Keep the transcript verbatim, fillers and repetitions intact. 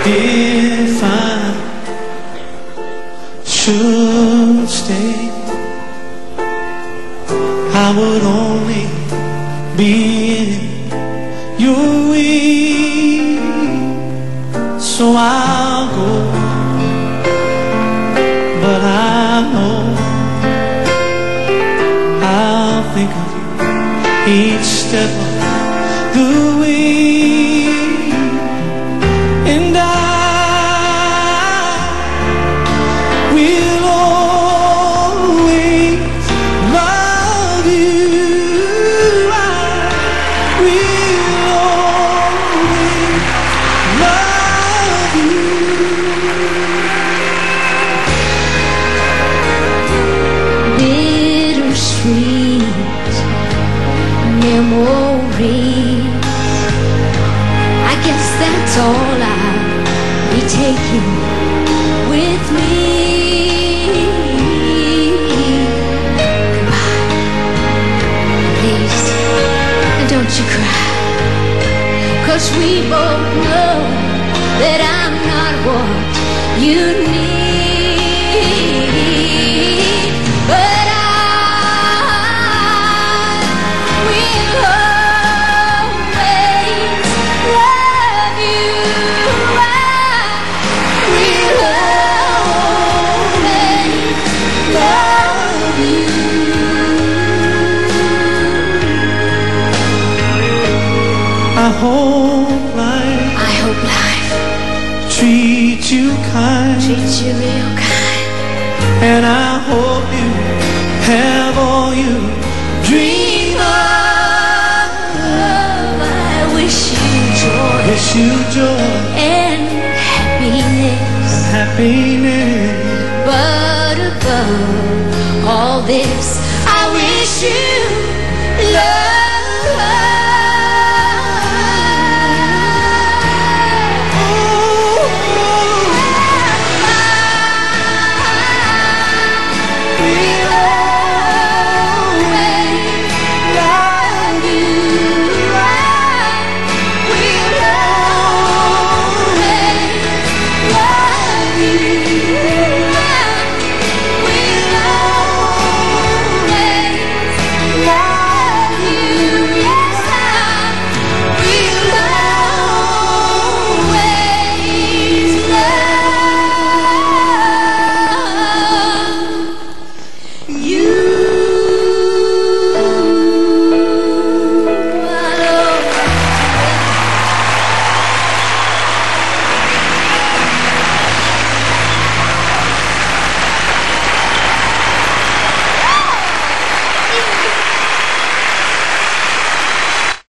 If I should stay, I would only be in your way. So I'll go, but I know I'll think of you each step of the way. And I will always love you. I will always love you. Bittersweet memories, I guess that's all I'll be taking with me. Goodbye, please, and don't you cry, 'cause we both know that I'm not what you need. But I hope life, I hope life treats you kind, treats you real kind, and I hope you have all you dream of. I wish you joy, wish you joy and happiness, happiness. but above all this, I wish you